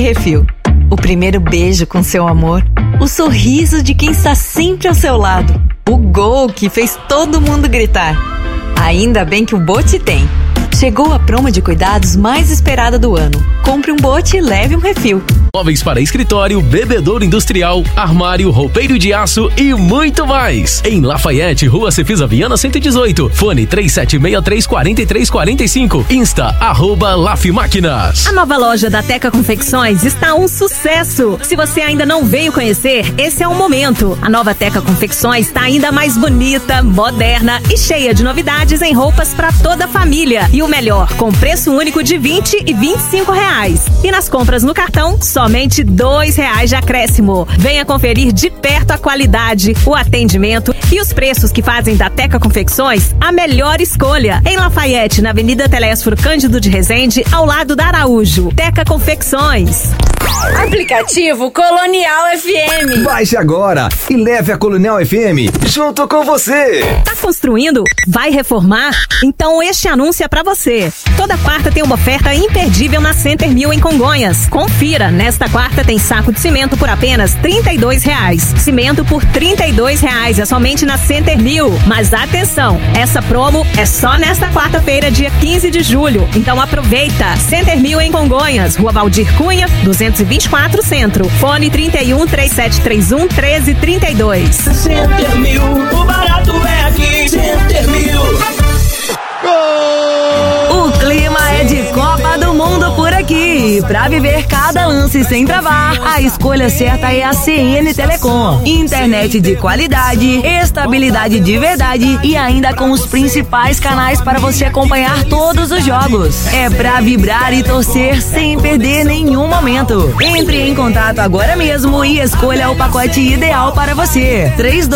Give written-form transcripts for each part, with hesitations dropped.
Refil. O primeiro beijo com seu amor, o sorriso de quem está sempre ao seu lado, o gol que fez todo mundo gritar. Ainda bem que o Bote tem. Chegou a promo de cuidados mais esperada do ano. Compre um Bote e leve um refil. Móveis para escritório, bebedouro industrial, armário, roupeiro de aço e muito mais. Em Lafayette, Rua Cefisa Viana 118. Fone 3763-4345. Insta, @Lafmáquinas. A nova loja da Teca Confecções está um sucesso. Se você ainda não veio conhecer, esse é o momento. A nova Teca Confecções está ainda mais bonita, moderna e cheia de novidades em roupas para toda a família. E o melhor, com preço único de R$20 e R$25. E nas compras no cartão, somente R$2 de acréscimo. Venha conferir de perto a qualidade, o atendimento e os preços que fazem da Teca Confecções a melhor escolha. Em Lafayette, na Avenida Telésforo Cândido de Resende, ao lado da Araújo. Teca Confecções. Aplicativo Colonial FM. Baixe agora e leve a Colonial FM junto com você. Tá construindo? Vai reformar? Então este anúncio é pra você. Toda quarta tem uma oferta imperdível na Center Mill em Congonhas. Confira, nesta quarta tem saco de cimento por apenas R$32. Cimento por R$32 é somente na Center Mill. Mas atenção, essa promo é só nesta quarta-feira, dia 15 de julho. Então aproveita. Center Mill em Congonhas, Rua Valdir Cunha, 224 Centro. Fone 31-3731-1332. Center Mill, o barato é aqui. Center Mill. O clima é de Copa do Mundo por aqui. Pra viver cada lance sem travar, a escolha certa é a CN Telecom. Internet de qualidade, estabilidade de verdade e ainda com os principais canais para você acompanhar todos os jogos. É pra vibrar e torcer sem perder nenhum momento. Entre em contato agora mesmo e escolha o pacote ideal para você.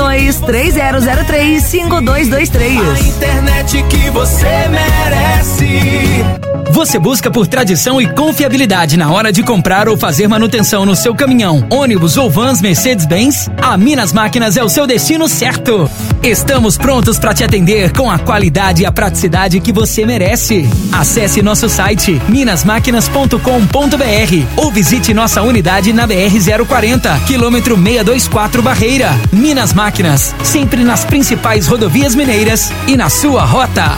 32-3003-5223. A internet que você merece. Você busca por tradição e confiabilidade na hora de comprar ou fazer manutenção no seu caminhão, ônibus ou vans Mercedes-Benz? A Minas Máquinas é o seu destino certo. Estamos prontos para te atender com a qualidade e a praticidade que você merece. Acesse nosso site minasmáquinas.com.br ou visite nossa unidade na BR-040, quilômetro 624 Barreira. Minas Máquinas, sempre nas principais rodovias mineiras e na sua rota.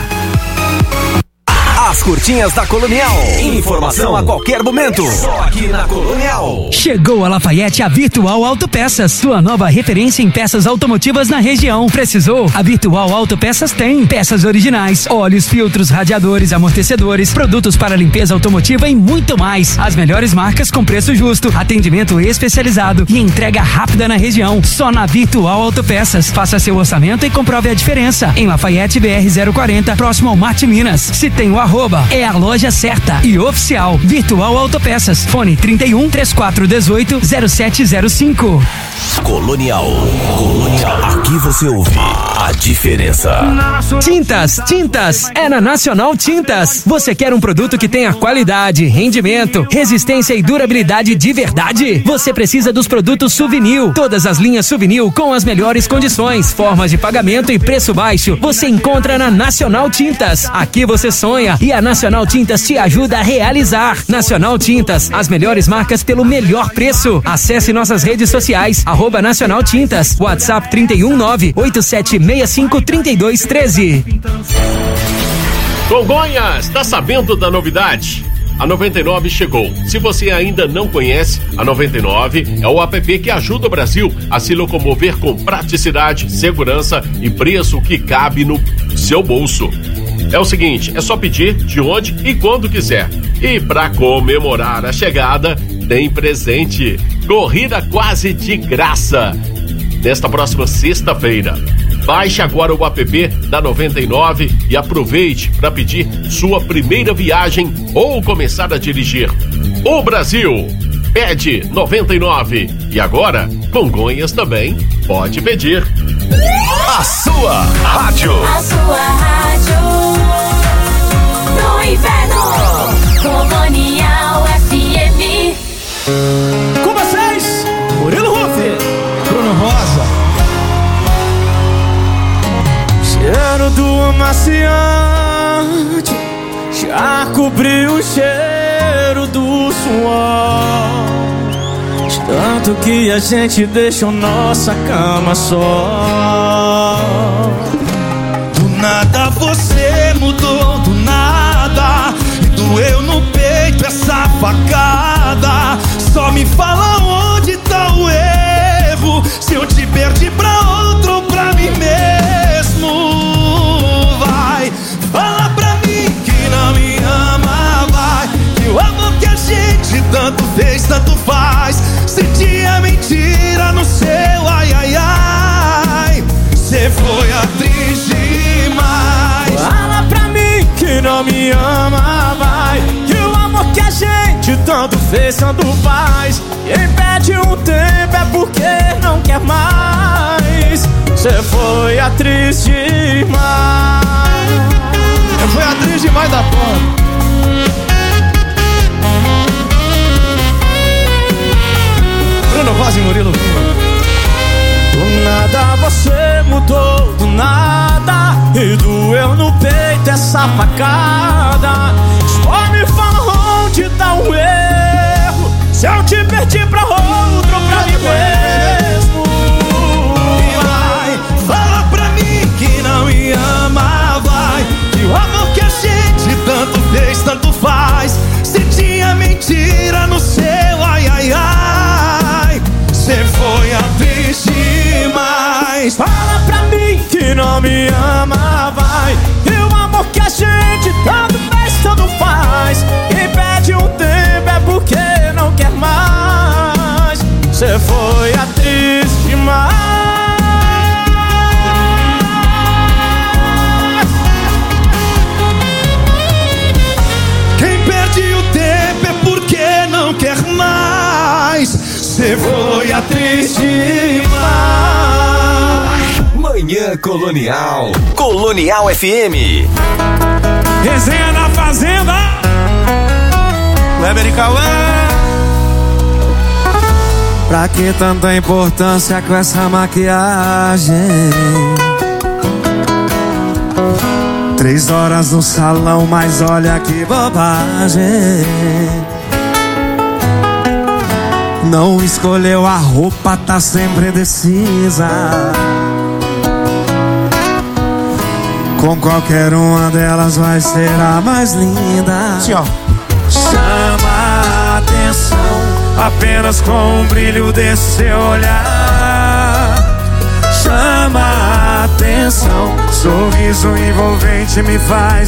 As curtinhas da Colonial. Informação a qualquer momento. Só aqui na Colonial. Chegou a Lafayette a Virtual Autopeças, sua nova referência em peças automotivas na região. Precisou? A Virtual Autopeças tem peças originais, óleos, filtros, radiadores, amortecedores, produtos para limpeza automotiva e muito mais. As melhores marcas com preço justo, atendimento especializado e entrega rápida na região. Só na Virtual Autopeças. Faça seu orçamento e comprove a diferença. Em Lafayette BR-040, próximo ao Marte Minas. Se tem o arroba, é a loja certa e oficial. Virtual Autopeças. Fone 31-3418-0705. Colonial. Aqui você ouve a diferença. Tintas é na Nacional Tintas. Você quer um produto que tenha qualidade, rendimento, resistência e durabilidade de verdade? Você precisa dos produtos Suvinil. Todas as linhas Suvinil com as melhores condições, formas de pagamento e preço baixo. Você encontra na Nacional Tintas. Aqui você sonha e a Nacional Tintas te ajuda a realizar. Nacional Tintas, as melhores marcas pelo melhor preço. Acesse nossas redes sociais, @Nacional Tintas, WhatsApp 319-8765-3213. Congonhas, tá sabendo da novidade? A 99 chegou. Se você ainda não conhece, a 99 é o app que ajuda o Brasil a se locomover com praticidade, segurança e preço que cabe no seu bolso. É o seguinte, é só pedir de onde e quando quiser. E para comemorar a chegada, tem presente. Corrida quase de graça. Nesta próxima sexta-feira. Baixe agora o app da 99 e aproveite para pedir sua primeira viagem ou começar a dirigir. O Brasil pede 99. E agora, Congonhas também pode pedir. A sua rádio. A sua rádio. No inverno. Colonial FM. Com vocês, Murilo Rufi, Bruno Rosa. Cheiro do amaciante já cobriu o cheiro do suor. Tanto que a gente deixou nossa cama só. Do nada você mudou, do nada. E doeu no peito essa facada. Só me fala onde tá o erro. Se eu te perdi pra outro ou pra mim mesmo. Vai, fala pra mim que não me ama, vai. Que o amor que a gente tanto fez, tanto faz. Se tinha mentira no seu ai, ai, ai. Cê foi atriz demais. Fala pra mim que não me ama, vai. Que o amor que a gente tanto fez, tanto faz. Quem perde um tempo é porque não quer mais. Cê foi atriz demais. Eu fui atriz demais da porra. Bruno Vaz e Murilo. Do nada você mudou, do nada. E doeu no peito essa facada. Só me fala onde tá o erro. Se eu te perdi pra outro, pra mim mesmo. Vai, fala pra mim que não me ama, vai. Que o amor que a gente tanto fez, tanto faz. Se tinha mentira no seu ai, ai, ai. Cê foi atriz demais. Fala pra mim que não me ama, vai. E o amor que a gente tanto fez, tanto faz. Quem perde um tempo é porque não quer mais. Cê foi atriz demais. Quem perde o tempo é porque não quer mais. Cê foi atriz demais. Manhã Colonial. Colonial FM. Resenha na Fazenda. Kleber e Cauã. Pra que tanta importância com essa maquiagem? 3 horas no salão, mas olha que bobagem. Não escolheu a roupa, tá sempre indecisa. Com qualquer uma delas vai ser a mais linda. Sim, ó. Chama a atenção apenas com o brilho desse seu olhar. Chama a atenção, sorriso envolvente me faz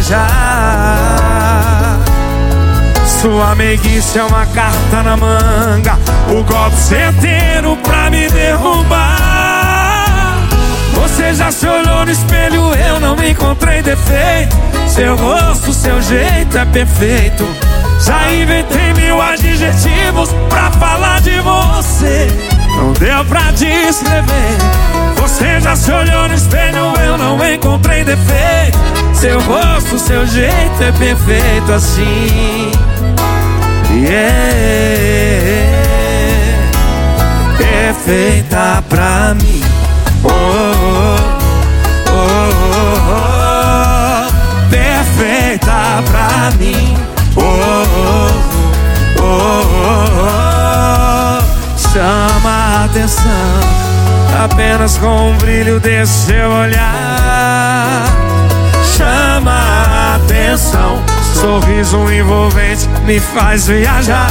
viajar. Sua meiguice é uma carta na manga, o golpe certeiro pra me derrubar. Você já se olhou no espelho, eu não encontrei defeito. Seu rosto, seu jeito é perfeito. Já inventei 1000 adjetivos pra falar de você. Não deu pra descrever. Você já se olhou no espelho, eu não encontrei defeito. Seu rosto, seu jeito é perfeito assim. Perfeita pra mim. Oh, oh, oh, oh, oh. Perfeita pra mim. Oh, oh, oh, oh, oh. Chama a atenção apenas com o brilho desse seu olhar. Chama a atenção, sorriso envolvente me faz viajar.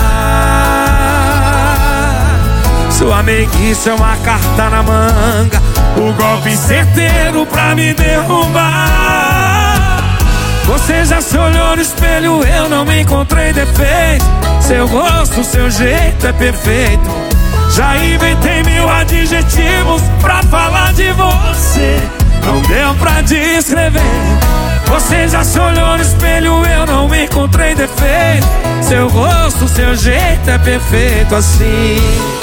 Sua meiguice é uma carta na manga, o golpe certeiro pra me derrubar. Você já se olhou no espelho, eu não encontrei defeito. Seu rosto, seu jeito é perfeito. Já inventei 1000 adjetivos pra falar de você. Não deu pra descrever. Você já se olhou no espelho, eu não encontrei defeito. Seu rosto, seu jeito é perfeito assim.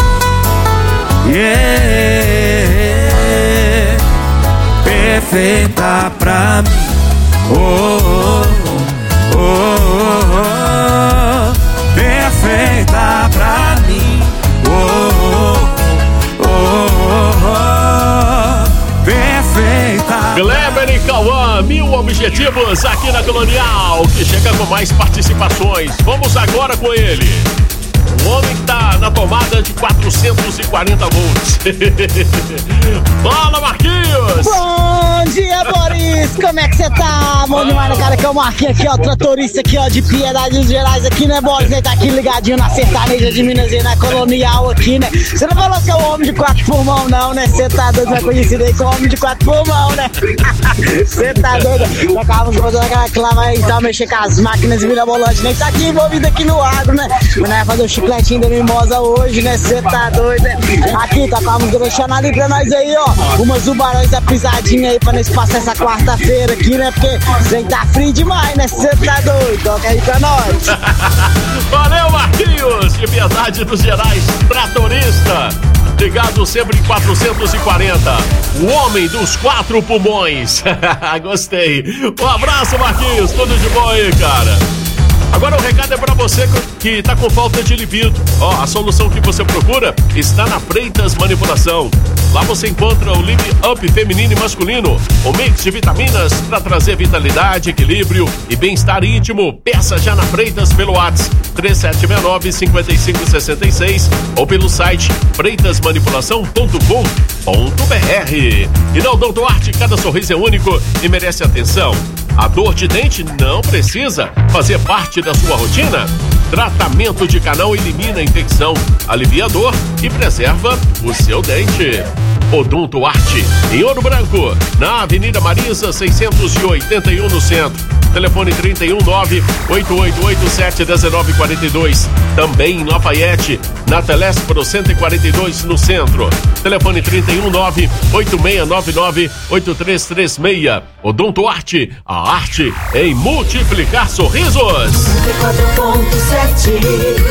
Perfeita pra mim. Oh, oh, oh, oh, oh. Perfeita pra mim. Oh, oh, oh, oh. Perfeita. Kleber e Cauã, 1000 objetivos aqui na Colonial, que chega com mais participações. Vamos agora com ele. O homem que tá na tomada de 440 volts. Fala, Marquinhos! Bom dia, Boris! Como é que você tá? Bom demais, cara, que é o Marquinhos aqui, ó, tratorista aqui, ó, de Piedade dos Gerais aqui, né, Boris? Ele tá aqui ligadinho na sertaneja de Minas e na Colonial aqui, né? Você não falou que é o homem de 4 pulmão, não, né? Você tá doido, é conhecido aí como homem de 4 pulmão, né? Você tá doido? Acabamos botando aquela clava aí, então, mexer com as máquinas mirabolantes, né? Tá aqui envolvido aqui no agro, né? Mas nós fazer o chicletinho da mimosa hoje, né? Você tá doido, né? Aqui, tá com a música deixando ali pra nós aí, ó. Umas Ubarões da pisadinha aí pra nós passar essa quarta-feira aqui, né? Porque você tá frio demais, né? Você tá doido? Toca aí pra nós. Valeu, Marquinhos, de Piedade dos Gerais, tratorista. Ligado sempre em 440. O homem dos 4 pulmões. Gostei. Um abraço, Marquinhos. Tudo de bom aí, cara. Agora o recado é pra você que tá com falta de libido. Ó, a solução que você procura está na Freitas Manipulação. Lá você encontra o Lib Up feminino e masculino, o mix de vitaminas para trazer vitalidade, equilíbrio e bem-estar íntimo. Peça já na Freitas pelo WhatsApp 3769-5566 ou pelo site freitasmanipulação.com.br. E na Odonto Arte, cada sorriso é único e merece atenção. A dor de dente não precisa fazer parte da sua rotina. Tratamento de canal elimina a infecção, alivia a dor e preserva o seu dente. Odonto Arte, em Ouro Branco, na Avenida Marisa 681 no centro. Telefone 319-8887-1942. Também em Lafayette, na Telespro 142 no centro. Telefone 319-8699-8336. Odonto Arte, a arte em multiplicar sorrisos. 94.7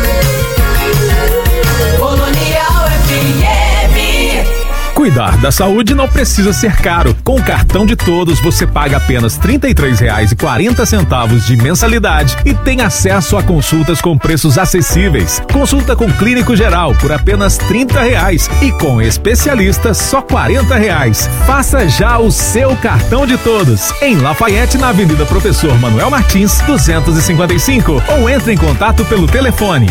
Colonial FM. Cuidar da saúde não precisa ser caro. Com o cartão de todos, você paga apenas R$ 33,40 de mensalidade e tem acesso a consultas com preços acessíveis. Consulta com clínico geral por apenas R$ 30 e com especialista só R$ 40. Faça já o seu cartão de todos em Lafayette, na Avenida Professor Manuel Martins, 255, ou entre em contato pelo telefone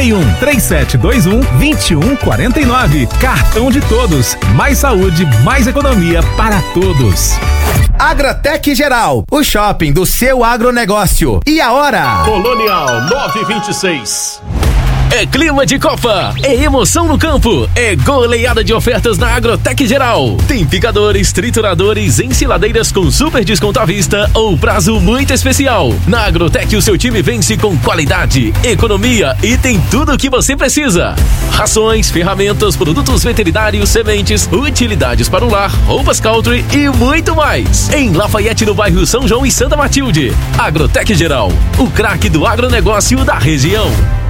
31-3721-2149. Cartão de todos. Mais saúde, mais economia para todos. Agratec Geral, o shopping do seu agronegócio. E a hora? Colonial 926. É clima de Copa, é emoção no campo, é goleada de ofertas na Agrotec Geral. Tem picadores, trituradores, ensiladeiras com super desconto à vista ou prazo muito especial. Na Agrotec o seu time vence com qualidade, economia e tem tudo o que você precisa. Rações, ferramentas, produtos veterinários, sementes, utilidades para o lar, roupas country e muito mais. Em Lafayette, no bairro São João e Santa Matilde. Agrotec Geral, o craque do agronegócio da região.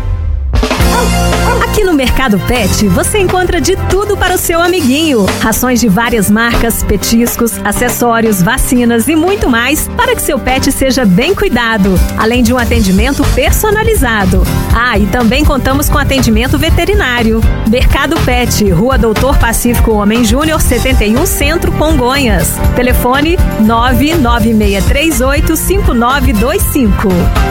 Aqui no Mercado Pet, você encontra de tudo para o seu amiguinho. Rações de várias marcas, petiscos, acessórios, vacinas e muito mais para que seu pet seja bem cuidado, além de um atendimento personalizado. Ah, e também contamos com atendimento veterinário. Mercado Pet, Rua Doutor Pacífico Homem Júnior, 71 Centro, Congonhas. Telefone 996385925.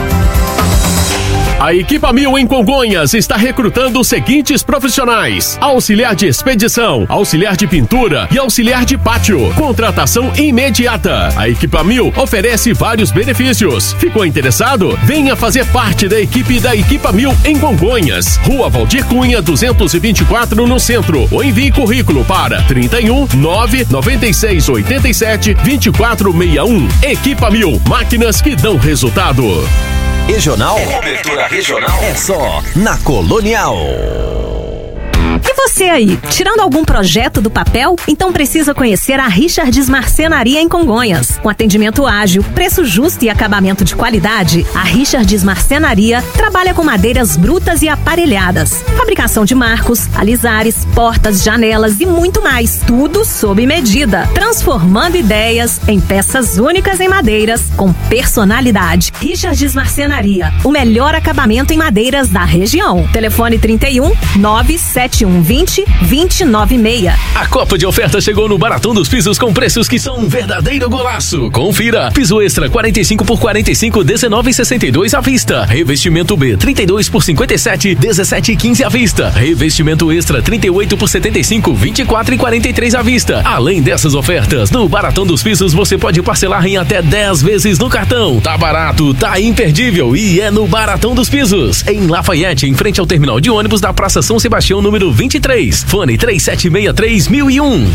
A Equipa Mil em Congonhas está recrutando os seguintes profissionais: auxiliar de expedição, auxiliar de pintura e auxiliar de pátio. Contratação imediata. A Equipa Mil oferece vários benefícios. Ficou interessado? Venha fazer parte da equipe da Equipa Mil em Congonhas. Rua Valdir Cunha, 224 no centro. Ou envie currículo para 31-99687-2461. Equipa Mil, máquinas que dão resultado. Regional? Cobertura regional é só na Colonial. E você aí, tirando algum projeto do papel? Então precisa conhecer a Richards Marcenaria em Congonhas. Com atendimento ágil, preço justo e acabamento de qualidade, a Richards Marcenaria trabalha com madeiras brutas e aparelhadas. Fabricação de marcos, alisares, portas, janelas e muito mais. Tudo sob medida. Transformando ideias em peças únicas em madeiras com personalidade. Richards Marcenaria, o melhor acabamento em madeiras da região. Telefone 31 971 3020-2096. A Copa de Oferta chegou no Baratão dos Pisos com preços que são um verdadeiro golaço. Confira. Piso extra 45 por 45, 19,62 à vista. Revestimento B 32 por 57, 17,15 à vista. Revestimento extra 38 por 75, 24,43 à vista. Além dessas ofertas, no Baratão dos Pisos você pode parcelar em até 10 vezes no cartão. Tá barato, tá imperdível e é no Baratão dos Pisos. Em Lafayette, em frente ao terminal de ônibus da Praça São Sebastião, número 23. Fone 3763-1001.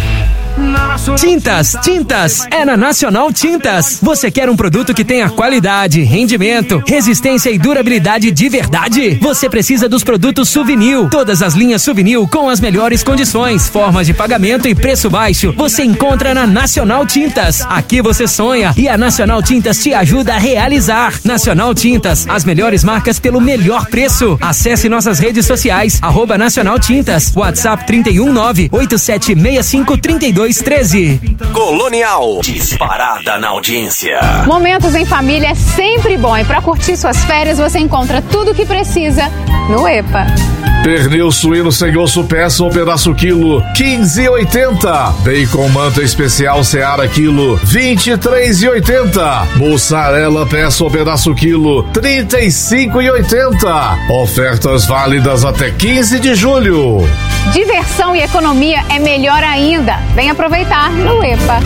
Tintas, é na Nacional Tintas. Você quer um produto que tenha qualidade, rendimento, resistência e durabilidade de verdade? Você precisa dos produtos Suvinil. Todas as linhas Suvinil com as melhores condições, formas de pagamento e preço baixo. Você encontra na Nacional Tintas. Aqui você sonha e a Nacional Tintas te ajuda a realizar. Nacional Tintas, as melhores marcas pelo melhor preço. Acesse nossas redes sociais, @Nacional Tintas, WhatsApp 319-8765-3213. Colonial, disparada na audiência. Momentos em família é sempre bom e para curtir suas férias você encontra tudo o que precisa no EPA. Pernil suíno sem osso peça ou pedaço quilo, 15,80. Bacon manta especial Seara quilo, 23,80. Mussarela peça ou pedaço quilo, 35,80. Ofertas válidas até 15 de julho. Diversão e economia é melhor ainda. Vem aproveitar no EPA.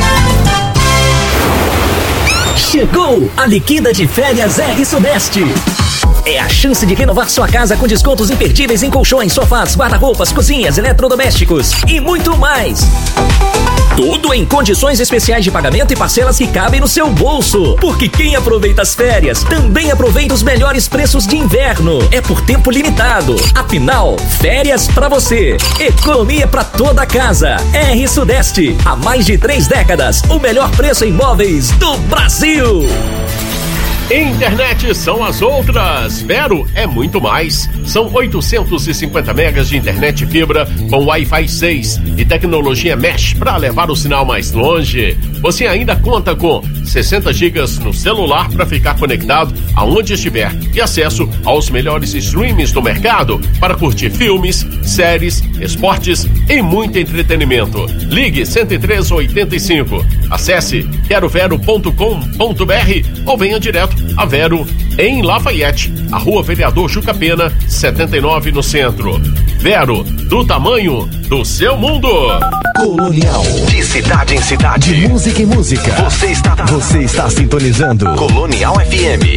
Chegou a liquida de férias R Sudeste. É a chance de renovar sua casa com descontos imperdíveis em colchões, sofás, guarda-roupas, cozinhas, eletrodomésticos e muito mais. Tudo em condições especiais de pagamento e parcelas que cabem no seu bolso. Porque quem aproveita as férias também aproveita os melhores preços de inverno. É por tempo limitado. Afinal, férias pra você. Economia pra toda a casa. R Sudeste. Há mais de 3 décadas. O melhor preço em imóveis do Brasil. Internet são as outras. Vero é muito mais. São 850 megas de internet fibra com Wi-Fi 6 e tecnologia Mesh para levar o sinal mais longe. Você ainda conta com 60 gigas no celular para ficar conectado aonde estiver e acesso aos melhores streams do mercado para curtir filmes, séries, esportes e muito entretenimento. Ligue 10385. Acesse querovero.com.br ou venha direto a Vero em Lafayette, a Rua Vereador Juca Pena, 79 no centro. Vero, do tamanho do seu mundo. Colonial, de cidade em cidade, de música em música. Você está sintonizando Colonial FM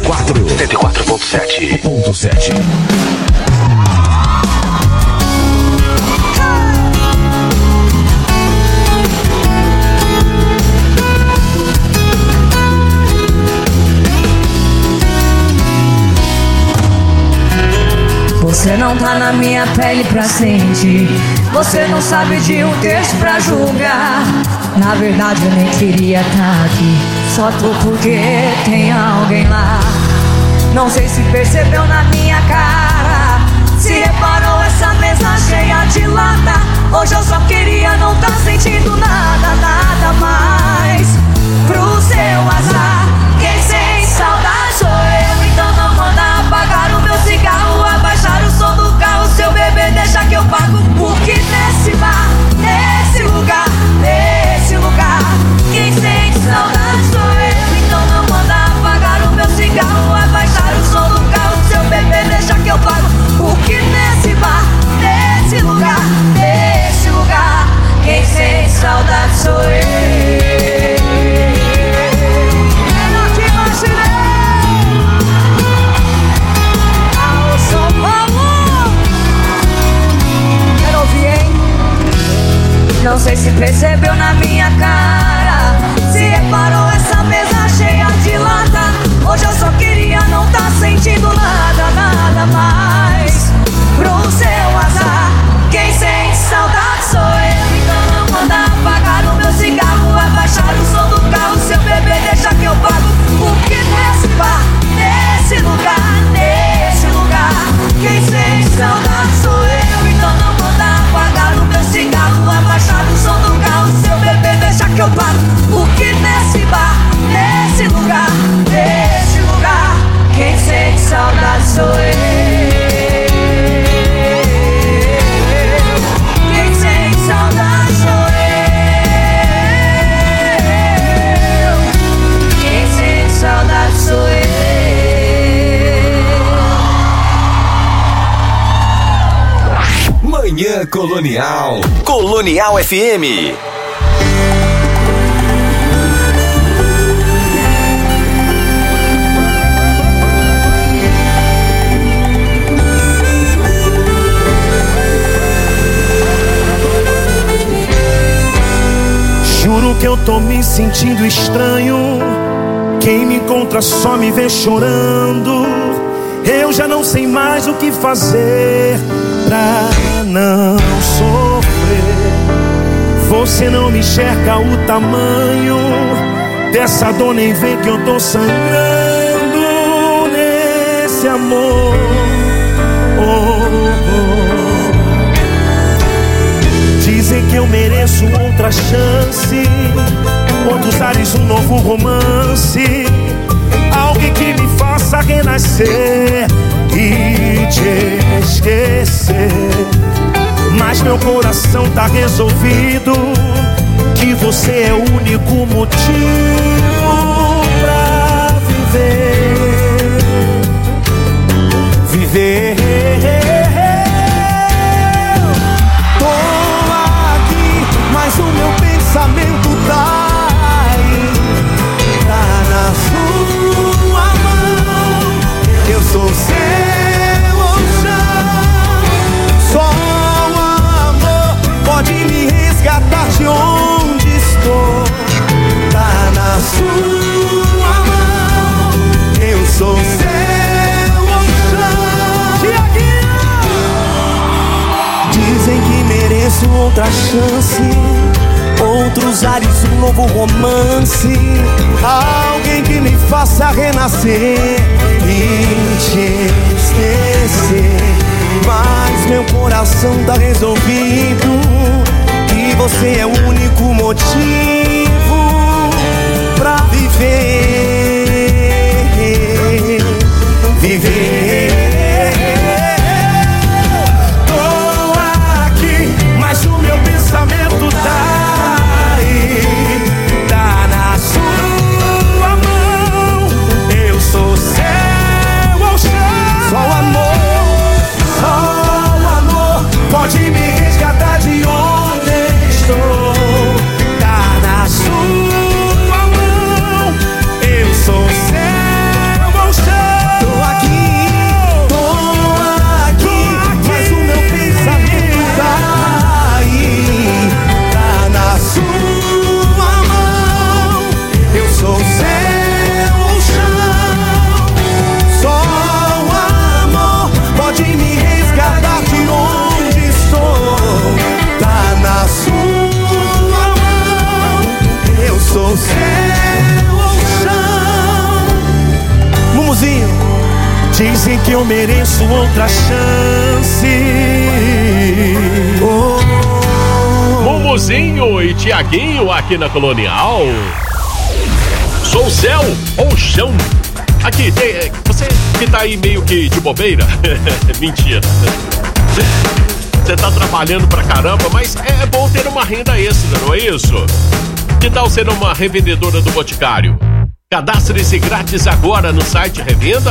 104.7. Você não tá na minha pele pra sentir. Você não sabe de um texto pra julgar. Na verdade eu nem queria tá aqui. Só tô porque tem alguém lá. Não sei se percebeu na minha cara. Se reparou essa mesa cheia de lata. Hoje eu só queria não tá sentindo nada, nada mais. Pro seu azar, quem sente saudade sou eu. Então não manda apagar o meu cigarro, abaixar o som do carro. Seu bebê deixa que eu pago. Porque nesse bar, nesse lugar, quem sente saudade sou eu. Então não manda apagar o meu cigarro, abaixar o som do carro. Seu bebê deixa que eu pago. Porque nesse bar, nesse lugar, quem sente saudade sou eu. Não sei se percebeu na minha cara. Se reparou essa mesa cheia de lata. Hoje eu só queria não tá sentindo nada, nada mais. Pro seu azar, quem sente saudade sou eu. Então não manda apagar o meu cigarro, abaixar o som do carro. Seu bebê deixa que eu pago. Porque nesse bar, nesse lugar, quem sente saudade sou eu. Então não manda apagar o meu cigarro, abaixar o som do carro. Seu bebê deixa que eu pago. Porque nesse bar, nesse lugar, quem sente saudade sou eu. Manhã Colonial. Colonial FM. Juro que eu tô me sentindo estranho. Quem me encontra só me vê chorando. Eu já não sei mais o que fazer pra não sofrer. Você não me enxerga o tamanho dessa dor, nem vê que eu tô sangrando nesse amor. Dizem que eu mereço outra chance, outros ares, um novo romance, alguém que me faça renascer e te esquecer. Mas meu coração tá resolvido, que você é o único motivo pra viver. Viver. Tô aqui, mas o meu pensamento tá aí, tá na sua mão. Eu sou seu oceano, só o amor pode me resgatar de onde estou. Tá na sua mão, eu sou seu oceano. Dizem que mereço outra chance, outros ares, um novo romance, alguém que me faça renascer e te esquecer. Mas meu coração tá resolvido, que você é o único motivo pra viver. Viver. Tô aqui, mas o meu pensamento tá aí, tá na sua mão. Eu sou seu oceano, só o amor pode me resgatar de onde estou. Tá na sua mão, eu sou seu oceano. Tô aqui, mas o meu pensamento tá aí, tá na sua mão. Eu sou seu oceano, só o amor pode me resgatar de onde estou. Tá na sua mão, eu sou seu oceano. Mumuzinho, dizem que eu mereço outra chance. Mumuzinho e Tiaguinho aqui na Colonial. Sou o céu ou chão? Aqui, você que tá aí meio que de bobeira. Mentira. Você tá trabalhando pra caramba, mas é bom ter uma renda extra, não é isso? Que tal ser uma revendedora do Boticário? Cadastre-se grátis agora no site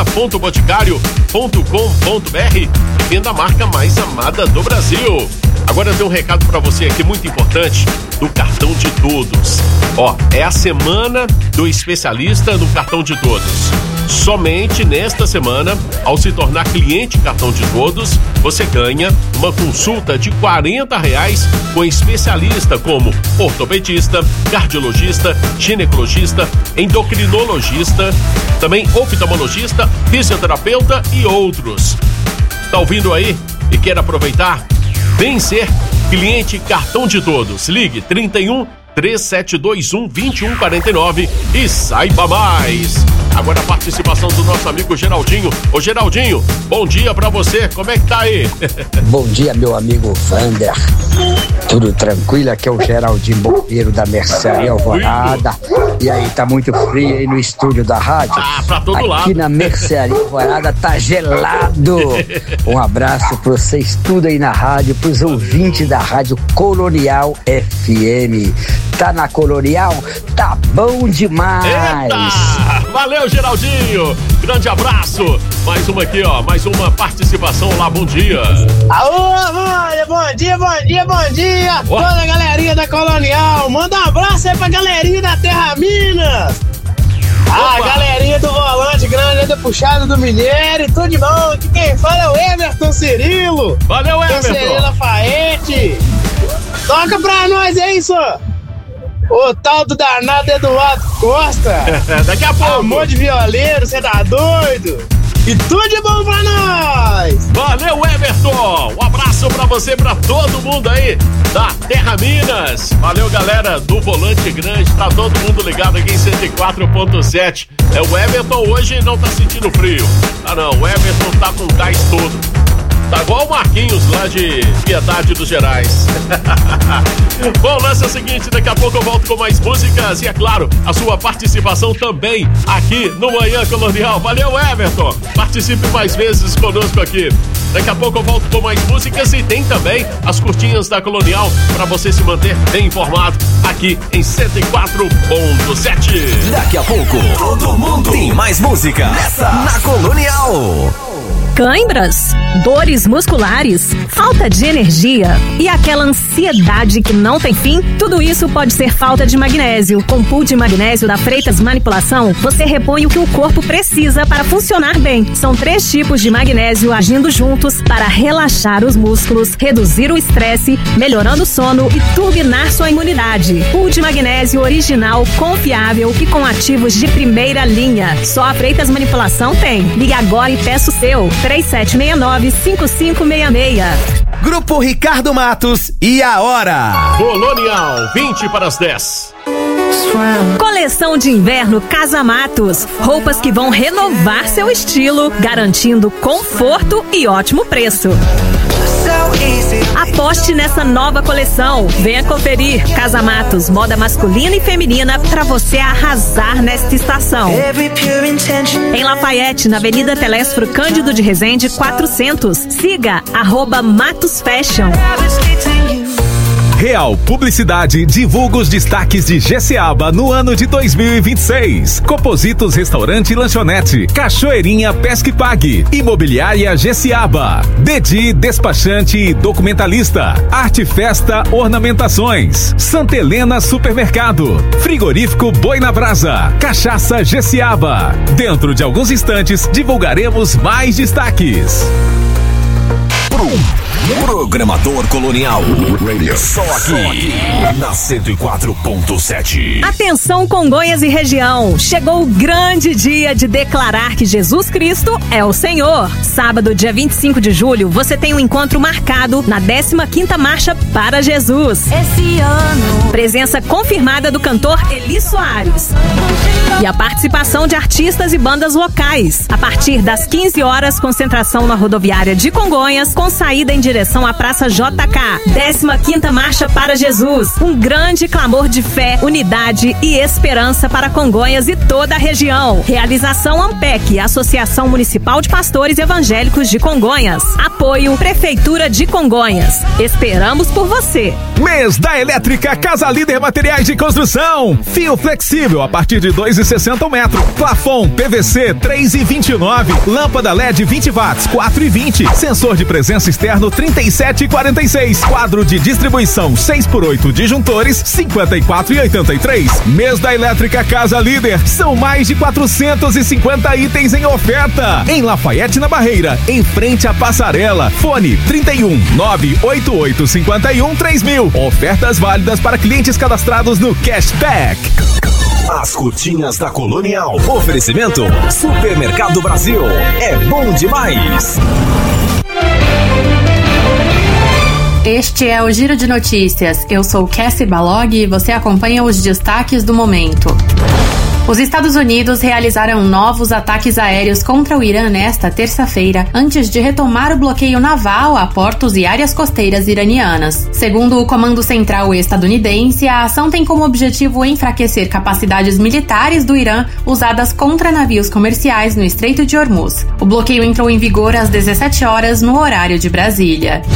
revenda.boticário.com.br e venda a marca mais amada do Brasil. Agora tem um recado pra você aqui muito importante do Cartão de Todos. É a semana do especialista no Cartão de Todos. Somente nesta semana, ao se tornar cliente Cartão de Todos, você ganha uma consulta de R$40 com especialista como ortopedista, cardiologista, ginecologista, endocrinologista, também oftalmologista, fisioterapeuta e outros. Tá ouvindo aí e quer aproveitar? Vem ser cliente Cartão de Todos. Ligue 31 3721 2149 e saiba mais. Agora a participação do nosso amigo Geraldinho. Ô Geraldinho, bom dia pra você, como é que tá aí? Bom dia, meu amigo Vander. Tudo tranquilo? Aqui é o Geraldinho Bombeiro da Mercearia Alvorada. E aí, tá muito frio aí no estúdio da rádio? Pra todo lado. Aqui na Mercearia Alvorada tá gelado. Um abraço pra vocês tudo aí na rádio, pros ouvintes da rádio Colonial FM. Tá na Colonial? Tá bom demais. Eita! Valeu, Geraldinho. Grande abraço. Mais uma aqui, mais uma participação lá. Bom dia. Alô, Amanda, bom dia, bom dia, bom dia! Toda a galerinha da Colonial, manda um abraço aí pra galerinha da Terra Minas! A galerinha do Volante Grande da Puxada do Mineiro e tudo de bom. Aqui quem fala é o Everton Cirilo. Valeu, Everton! Cancereira Lafayette. Toca pra nós aí, só! O tal do danado Eduardo Costa. Daqui a pouco. Amor de violeiro, cê tá doido? E tudo de bom pra nós! Valeu, Everton! Um abraço pra você, pra todo mundo aí da Terra Minas. Valeu, galera do Volante Grande. Tá todo mundo ligado aqui em 104.7. O Everton hoje não tá sentindo frio. Ah, não. O Everton tá com o gás todo. Tá igual o Marquinhos lá de Piedade dos Gerais. Bom, o lance é o seguinte, daqui a pouco eu volto com mais músicas e, é claro, a sua participação também aqui no Manhã Colonial. Valeu, Everton! Participe mais vezes conosco aqui. Daqui a pouco eu volto com mais músicas e tem também as curtinhas da Colonial para você se manter bem informado aqui em 104.7. Daqui a pouco, todo mundo tem mais música na Colonial. Cãibras, dores musculares, falta de energia e aquela ansiedade que não tem fim, tudo isso pode ser falta de magnésio. Com Pool de Magnésio da Freitas Manipulação, você repõe o que o corpo precisa para funcionar bem. São 3 tipos de magnésio agindo juntos para relaxar os músculos, reduzir o estresse, melhorando o sono e turbinar sua imunidade. Pool de Magnésio original, confiável e com ativos de primeira linha. Só a Freitas Manipulação tem. Ligue agora e peça o seu. 3769-5566. Grupo Ricardo Matos e a hora. Colonial, 20 para as 10. Coleção de inverno Casa Matos. Roupas que vão renovar seu estilo, garantindo conforto e ótimo preço. Aposte nessa nova coleção. Venha conferir. Casa Matos, moda masculina e feminina para você arrasar nesta estação. Em Lafayette, na Avenida Telésforo Cândido de Resende 400. Siga @Matos Fashion. Real Publicidade divulga os destaques de Jeceaba no ano de 2026. Copositos Restaurante e Lanchonete, Cachoeirinha Pesca e Pague, Imobiliária Jeceaba, Dedi Despachante e Documentalista, Arte Festa Ornamentações, Santa Helena Supermercado, Frigorífico Boi na Brasa, Cachaça Jeceaba. Dentro de alguns instantes divulgaremos mais destaques. Programador Colonial. Só aqui na 104.7. Atenção, Congonhas e região. Chegou o grande dia de declarar que Jesus Cristo é o Senhor. Sábado, dia 25 de julho, você tem um encontro marcado na 15ª Marcha para Jesus. Esse ano. Presença confirmada do cantor Eli Soares. E a participação de artistas e bandas locais. A partir das 15 horas, concentração na rodoviária de Congonhas, com saída em direção à Praça JK. 15ª Marcha para Jesus. Um grande clamor de fé, unidade e esperança para Congonhas e toda a região. Realização AMPEC, Associação Municipal de Pastores Evangélicos de Congonhas. Apoio Prefeitura de Congonhas. Esperamos por você. Mês da Elétrica Casa Líder Materiais de Construção. Fio flexível a partir de 2,60 o metro. Plafon PVC 3,29. Lâmpada LED 20 watts 4,20. Sensor de presença externo 37,46. Quadro de distribuição 6x8 disjuntores 54,83. Mês da Elétrica Casa Líder. São mais de 450 itens em oferta. Em Lafayette, na Barreira, em frente à passarela. Fone 31 988 51 3000. Ofertas válidas para clientes cadastrados no Cashback. As curtinhas da Colonial. Oferecimento Supermercado Brasil. É bom demais. Este é o Giro de Notícias. Eu sou Cassie Balog e você acompanha os destaques do momento. Os Estados Unidos realizaram novos ataques aéreos contra o Irã nesta terça-feira, antes de retomar o bloqueio naval a portos e áreas costeiras iranianas. Segundo o Comando Central estadunidense, a ação tem como objetivo enfraquecer capacidades militares do Irã usadas contra navios comerciais no Estreito de Hormuz. O bloqueio entrou em vigor às 17 horas no horário de Brasília.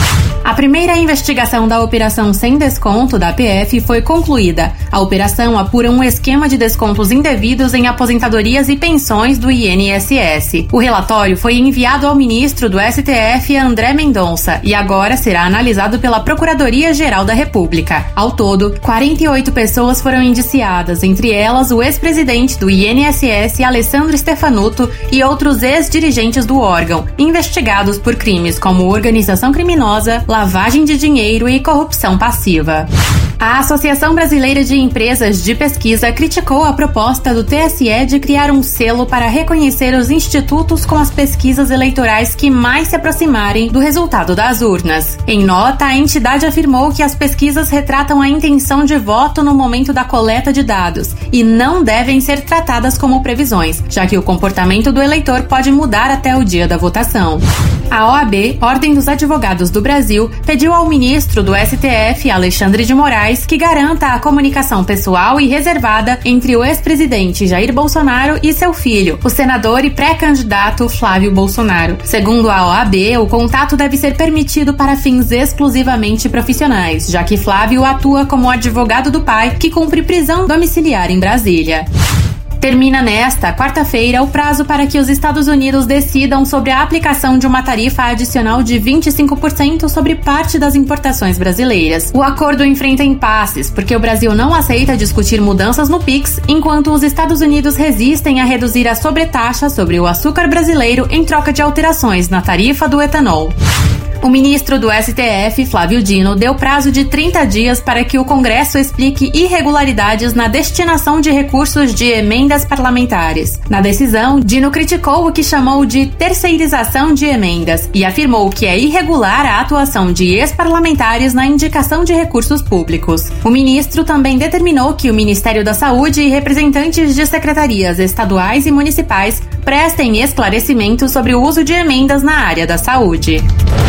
A primeira investigação da Operação Sem Desconto da PF foi concluída. A operação apura um esquema de descontos indevidos em aposentadorias e pensões do INSS. O relatório foi enviado ao ministro do STF, André Mendonça, e agora será analisado pela Procuradoria-Geral da República. Ao todo, 48 pessoas foram indiciadas, entre elas o ex-presidente do INSS, Alessandro Stefanuto, e outros ex-dirigentes do órgão, investigados por crimes como organização criminosa, lavagem de dinheiro e corrupção passiva. A Associação Brasileira de Empresas de Pesquisa criticou a proposta do TSE de criar um selo para reconhecer os institutos com as pesquisas eleitorais que mais se aproximarem do resultado das urnas. Em nota, a entidade afirmou que as pesquisas retratam a intenção de voto no momento da coleta de dados e não devem ser tratadas como previsões, já que o comportamento do eleitor pode mudar até o dia da votação. A OAB, Ordem dos Advogados do Brasil, pediu ao ministro do STF, Alexandre de Moraes, que garanta a comunicação pessoal e reservada entre o ex-presidente Jair Bolsonaro e seu filho, o senador e pré-candidato Flávio Bolsonaro. Segundo a OAB, o contato deve ser permitido para fins exclusivamente profissionais, já que Flávio atua como advogado do pai, que cumpre prisão domiciliar em Brasília. Termina nesta quarta-feira o prazo para que os Estados Unidos decidam sobre a aplicação de uma tarifa adicional de 25% sobre parte das importações brasileiras. O acordo enfrenta impasses, porque o Brasil não aceita discutir mudanças no PIX, enquanto os Estados Unidos resistem a reduzir a sobretaxa sobre o açúcar brasileiro em troca de alterações na tarifa do etanol. O ministro do STF, Flávio Dino, deu prazo de 30 dias para que o Congresso explique irregularidades na destinação de recursos de emendas parlamentares. Na decisão, Dino criticou o que chamou de terceirização de emendas e afirmou que é irregular a atuação de ex-parlamentares na indicação de recursos públicos. O ministro também determinou que o Ministério da Saúde e representantes de secretarias estaduais e municipais prestem esclarecimentos sobre o uso de emendas na área da saúde.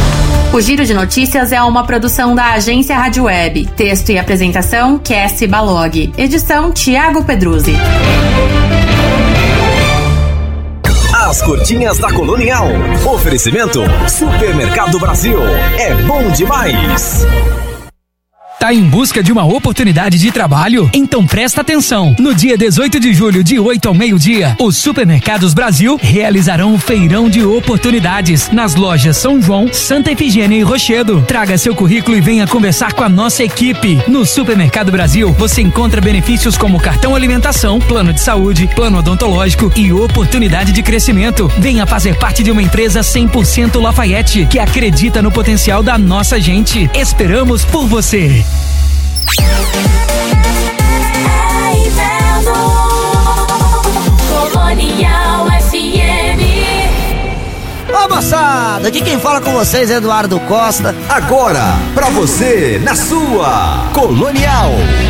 O Giro de Notícias é uma produção da agência Rádio Web. Texto e apresentação, Cassie Balog. Edição, Tiago Pedruzzi. As curtinhas da Colonial. Oferecimento Supermercado Brasil. É bom demais. Tá em busca de uma oportunidade de trabalho? Então presta atenção. No dia 18 de julho, de 8 ao meio-dia, os Supermercados Brasil realizarão um feirão de oportunidades nas lojas São João, Santa Efigênia e Rochedo. Traga seu currículo e venha conversar com a nossa equipe. No Supermercado Brasil, você encontra benefícios como cartão alimentação, plano de saúde, plano odontológico e oportunidade de crescimento. Venha fazer parte de uma empresa 100% Lafayette, que acredita no potencial da nossa gente. Esperamos por você. Colonial FM. Ô moçada, aqui quem fala com vocês é Eduardo Costa. Agora, pra você, na sua Colonial.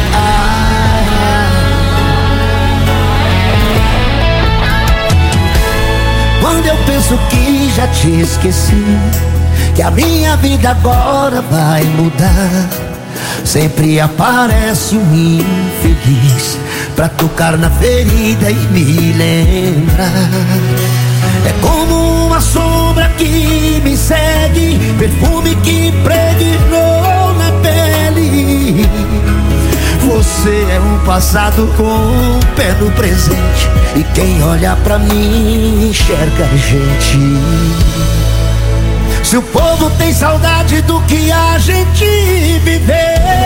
Quando eu penso que já te esqueci, que a minha vida agora vai mudar, sempre aparece um infeliz pra tocar na ferida e me lembrar. É como uma sombra que me segue, perfume que impregnou na pele. Você é um passado com um pé no presente, e quem olha pra mim enxerga a gente. Se o povo tem saudade do que a gente viveu,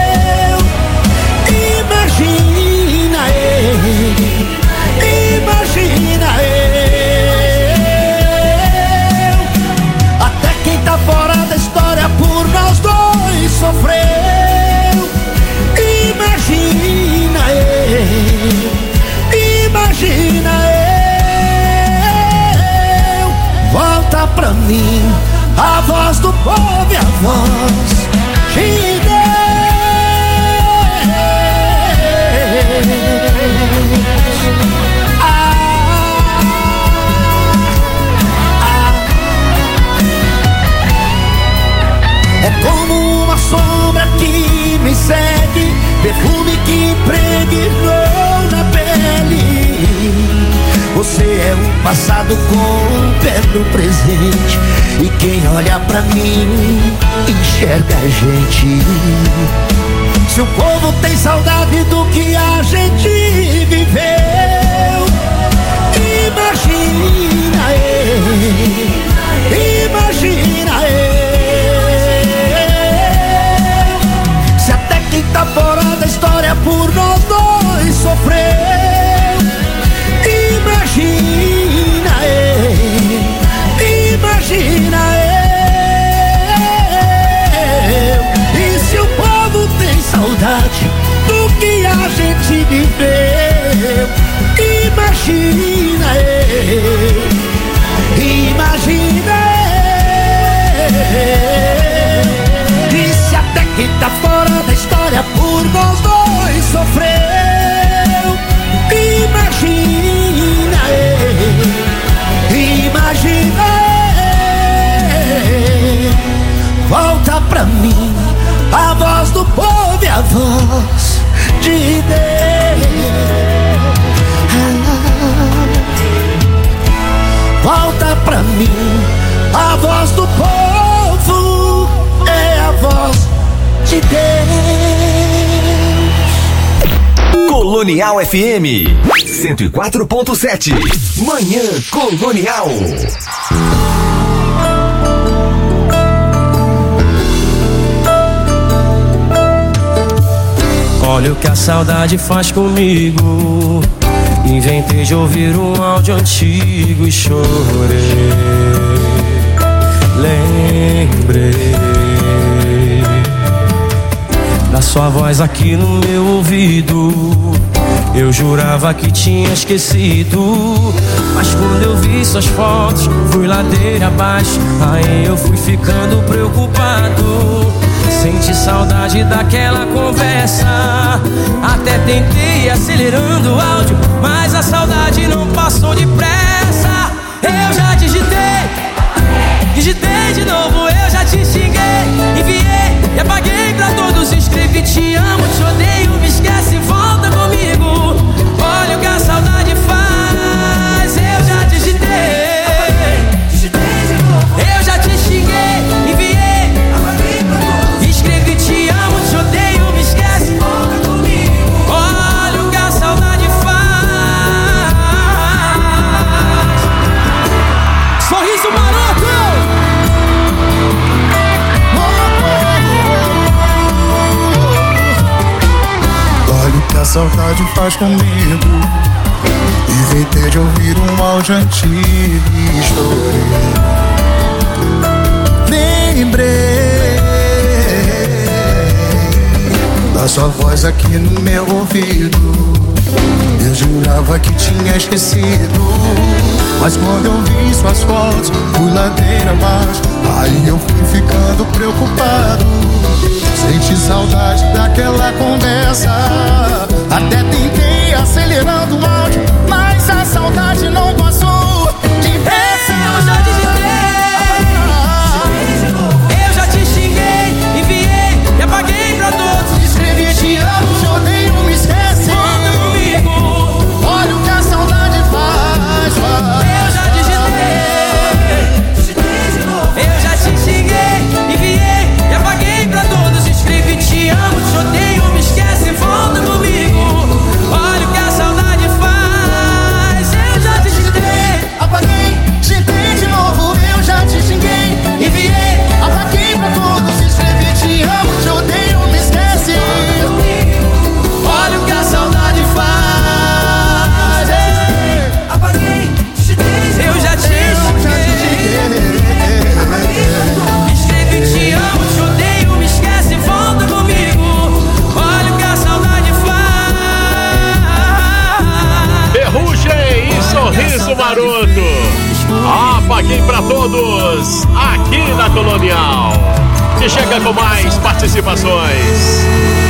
imagina eu, imagina eu. Até quem tá fora da história por nós dois sofreu. Imagina eu, imagina eu. Volta pra mim a voz do povo e a voz de Deus. É como uma sombra que me segue, perfume que impregnou na pele. Você é um passado com o pé no presente. E quem olha pra mim enxerga a gente. Se o povo tem saudade do que a gente viveu, imagina eu, imagina eu. Se até quem tá fora da história por nós dois sofreu, imagina eu, imagina eu. E se o povo tem saudade do que a gente viveu, imagina eu, imagina eu. E se até quem tá fora da história por nós dois sofreu, imagina eu, imagina eu. Volta pra mim a voz do povo e a voz de Deus. Volta pra mim a voz do povo, é a voz de Deus. Colonial FM 104.7. Manhã Colonial. Olha o que a saudade faz comigo. Inventei de ouvir um áudio antigo e chorei. Lembrei da sua voz aqui no meu ouvido. Eu jurava que tinha esquecido, mas quando eu vi suas fotos, fui ladeira abaixo. Aí eu fui ficando preocupado. Senti saudade daquela conversa. Até tentei ir acelerando o áudio, mas a saudade não passou depressa. Eu já digitei de novo, eu já te xinguei, enviei e apaguei pra todos. Escrevi te amo, te odeio, me esquece, volta comigo. Olha o que a saudade faz. Eu já digitei de novo, eu já te xinguei, enviei, escrevi te amo, te odeio, me esquece, volta comigo. Olha o que a saudade faz. Sorriso maroto. Olha o que a saudade faz comigo. Inventei de ouvir um áudio antigo e chorei. Lembrei da sua voz aqui no meu ouvido. Eu jurava que tinha esquecido, mas quando eu vi suas fotos, fui ladeira abaixo. Aí eu fui ficando preocupado. Senti saudade daquela conversa. Até tentei acelerando o áudio, mas a saudade não passou depressa. Eu já digitei, eu já te xinguei, enviei e apaguei pra todos. Escrevi te amo, te odeio, me esquece, volta comigo. Olha o que a saudade faz. Eu já digitei de novo, eu já te xinguei, enviei e apaguei pra todos. Escrevi te amo, te odeio, me esquece, volta comigo. Olha o que a saudade faz. Eu já digitei, apaguei, digitei de novo, eu já te xinguei, enviei, apaguei pra todos. Escrevi te amo, te odeio, me esquece. Olha o que a saudade faz. Apaguei, digitei, eu já te xinguei, escrevi te amo, te odeio, me esquece, volta comigo. Olha o que a saudade faz. Ferrugem e sorriso maroto. Apaguei pra todos aqui na Colonial. E chega com mais participações.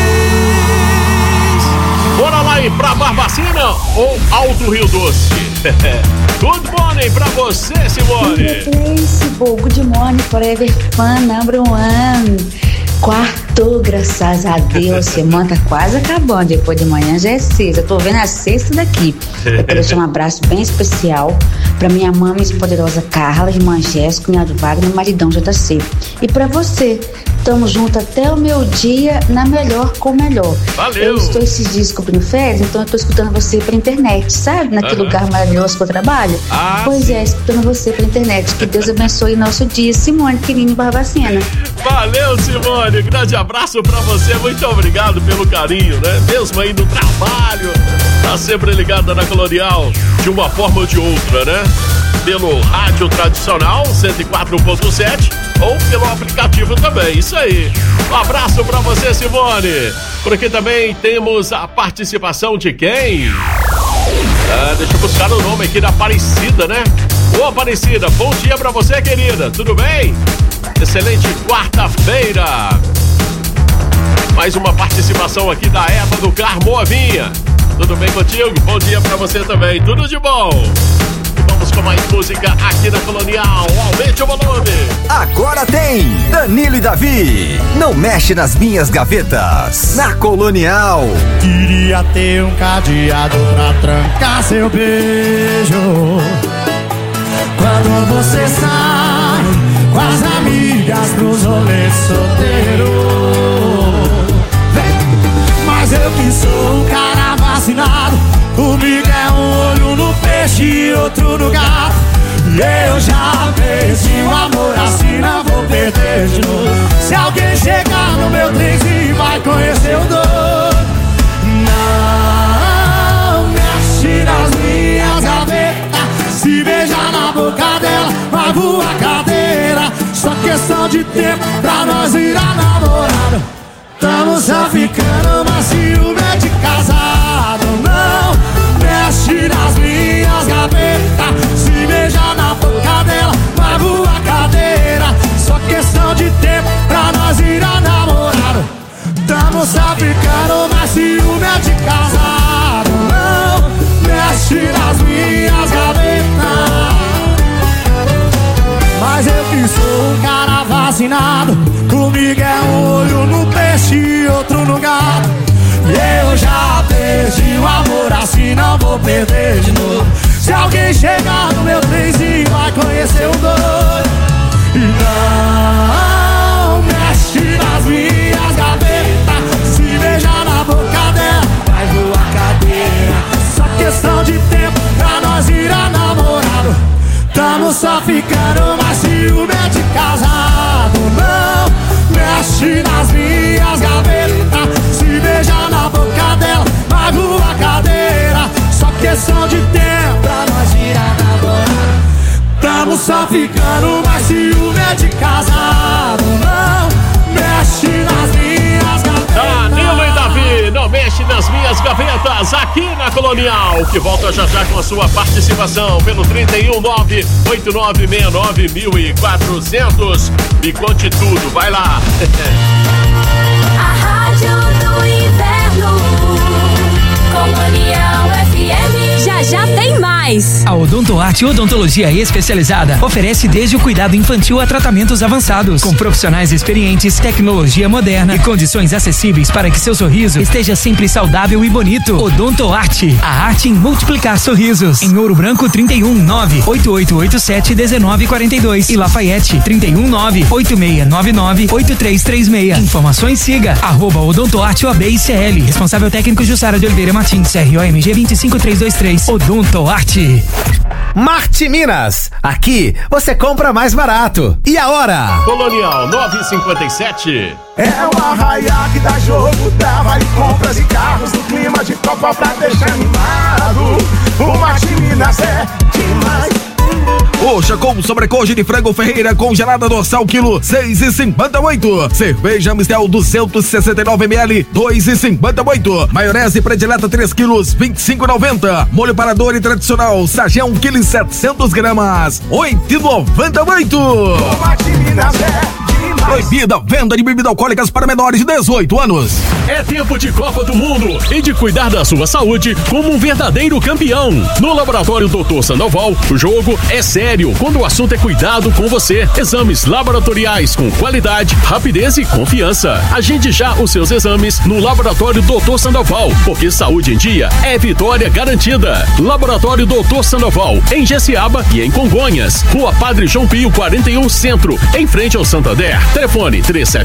Bora lá ir pra Barbacena ou Alto Rio Doce? Good morning pra você, Simone. Good morning, forever fan, number one. Quarto Tô, graças a Deus. Semana tá quase acabando. Depois de manhã já é sexta. Tô vendo a sexta daqui. Eu quero deixar um abraço bem especial pra minha mãe, minha poderosa Carla, irmã Jéssica, cunhado Wagner, maridão JC. E pra você, tamo junto até o meu dia na melhor com o melhor. Valeu. Eu estou esses dias cobrindo férias, então eu tô escutando você pela internet, sabe? Naquele lugar maravilhoso que eu trabalho. Pois é, escutando você pela internet. Que Deus abençoe nosso dia. Simone Quirino Barbacena. Valeu, Simone. Grande abraço pra você. Muito obrigado pelo carinho, né? Mesmo aí no trabalho, tá sempre ligada na Colonial de uma forma ou de outra, né? Pelo rádio tradicional 104.7 ou pelo aplicativo também. Isso aí. Um abraço pra você, Simone. Por aqui também temos a participação de quem? Deixa eu buscar o nome aqui da Aparecida, né? Ô, Aparecida, bom dia pra você, querida. Tudo bem? Excelente quarta-feira. Mais uma participação aqui da Eva do Carmovinha. Tudo bem contigo? Bom dia pra você também. Tudo de bom. Vamos com mais música aqui na Colonial. Aumente o volume. Agora tem Danilo e Davi. Não mexe nas minhas gavetas. Na Colonial. Queria ter um cadeado pra trancar seu beijo. Quando você sai com as amigas pros rolês solteiro. Mas eu que sou um cara vacinado. Comigo é um olho no peixe e outro no gato. E eu já perdi o amor assim, não vou perder de novo. Se alguém chegar no meu trenzinho vai conhecer o doido. Não mexe nas minhas gavetas. Se beijar na boca dela vai voar cadeira. Só questão de tempo pra nós virar namorado. Tamo só ficando, mas ciúme é de casado. Não mexe nas minhas gavetas. Se beijar na boca dela vai voar cadeira. Só questão de tempo pra nós virar namorado. Tamo só ficando, mas ciúme é de casado. Não mexe nas minhas gavetas. Mas eu que sou um cara vacinado. Comigo é um olho no peixe e outro no gato. E eu já perdi o amor assim, não vou perder de novo. Se alguém chegar no meu trenzinho vai conhecer o doido. E não mexe nas minhas gavetas. Se beijar na boca dela vai voar cadeira. Só questão de tempo pra nós virar namorado. Tamo só ficando, mas ciúme é de casado. Não mexe nas minhas gavetas. Se beijar na boca dela vai voar cadeira. Só questão de tempo pra nós virar namorado. Tamo só ficando, mas ciúme é de casado. Não mexe nas minhas gavetas. Danilo e Davi, não mexe nas minhas gavetas, aqui na Colonial, que volta já já com a sua participação pelo 319-8969-1400. Me conte tudo, vai lá. A Rádio do Inverno, Colonial FM. Já já tem mais. A Odontoarte Odontologia Especializada oferece desde o cuidado infantil a tratamentos avançados, com profissionais experientes, tecnologia moderna e condições acessíveis para que seu sorriso esteja sempre saudável e bonito. Odontoarte, a arte em multiplicar sorrisos. Em Ouro Branco 319-8887-1942 e Lafayette 319-8699-8336. Informações siga @Odontoarte OAB-ICL. Responsável técnico Jussara de Oliveira Martins, CROMG 25323. Odontoarte. Marte Minas, aqui você compra mais barato. E a hora? Colonial 9h57. É o arraiá que dá jogo, dá vale compras e carros no clima de Copa pra deixar animado. O Marte Minas é demais. Coxa com sobrecoxa de frango Ferreira congelada dorsal quilo 6,58. Cerveja Mistel 269 ml 2,58. Maionese predileta 3 quilos 25,90. Molho parador e tradicional Sagé 1 kg 700 gramas 8,98. O Marte Minas é demais. Proibida a venda de bebidas alcoólicas para menores de 18 anos. É tempo de Copa do Mundo e de cuidar da sua saúde como um verdadeiro campeão. No Laboratório Dr. Sandoval, o jogo é sério quando o assunto é cuidado com você. Exames laboratoriais com qualidade, rapidez e confiança. Agende já os seus exames no Laboratório Dr. Sandoval, porque saúde em dia é vitória garantida. Laboratório Dr. Sandoval, em Jessiaba e em Congonhas. Rua Padre João Pio, 41 Centro, em frente ao Santander. Telefone